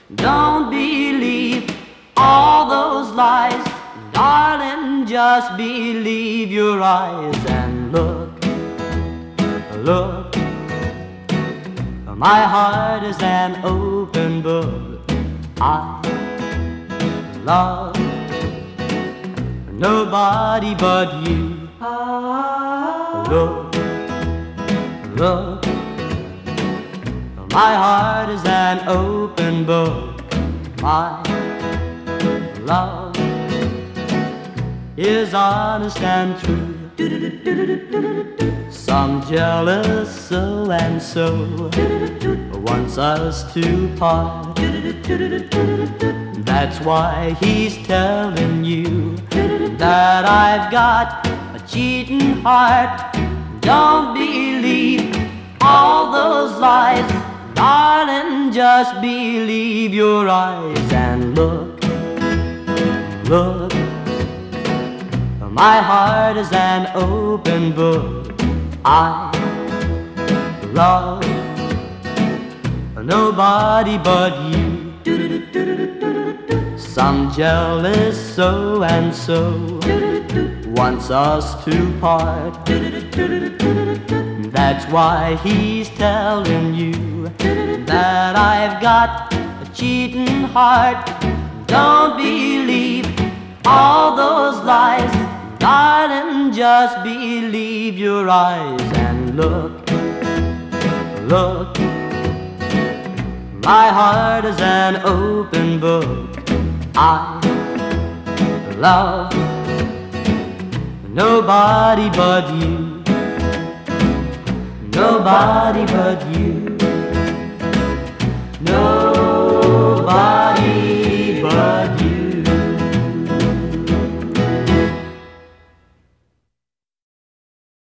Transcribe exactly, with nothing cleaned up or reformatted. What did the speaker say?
Don't believe all those lies, darling, just believe your eyes and look, look. My heart is an open book. I love nobody but you. Look, look. My heart is an open book. My love is honest and true. Some jealous so and so wants us to part. That's why he's telling you that I've got a cheating heart. Don't believe all those lies, darling, just believe your eyes and look, look. My heart is an open book. I love nobody but you. Some jealous so and so wants us to part. That's why he's telling you that I've got a cheating heart. Don't believe all those lies, darling, just believe your eyes and look, look. My heart is an open book. I love nobody but you. Nobody but you.